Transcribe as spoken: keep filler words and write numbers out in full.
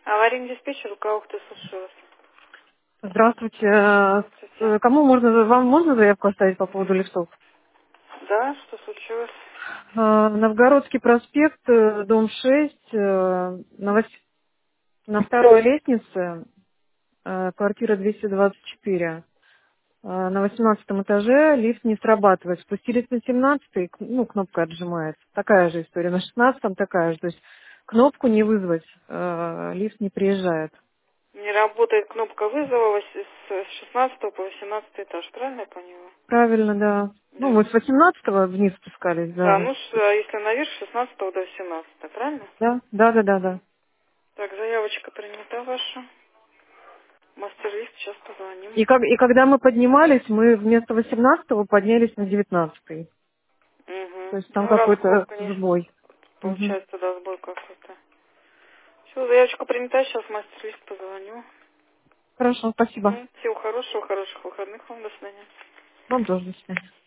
Аварийный диспетчер, у кого кто слушаю вас? Здравствуйте. Э, Здравствуйте. с- Кому можно, вам можно заявку оставить по поводу лифтов? Да, что случилось? Э, Новгородский проспект, э, дом шесть, э, на, вось- на второй лестнице, э, квартира двести двадцать четыре. Э, На восемнадцатом этаже лифт не срабатывает. Спустились на семнадцатый, к- ну, кнопка отжимается. Такая же история. На шестнадцатом такая же. То есть кнопку не вызвать, э, лифт не приезжает. Не работает кнопка вызова вось- с шестнадцатого по восемнадцатый этаж, правильно я поняла? Правильно, да. Ну, Да. мы с восемнадцатого вниз спускались, Да, да. ну с- а если наверх, с шестнадцатого до восемнадцатого, правильно? Да, да, да, да, да. Так, заявочка принята ваша. Мастер-лист, сейчас позвоним. И, как, и когда мы поднимались, мы вместо восемнадцатого поднялись на девятнадцатый. То Угу. есть там Ну, раз какой-то кнопка не... сбой. Мгм. Получается, да, сбой какой-то. Все, заявочка принята, сейчас мастер-лист позвоню. Хорошо, спасибо. Угу. Всего хорошего, хороших выходных вам, до свидания. Вам тоже до свидания.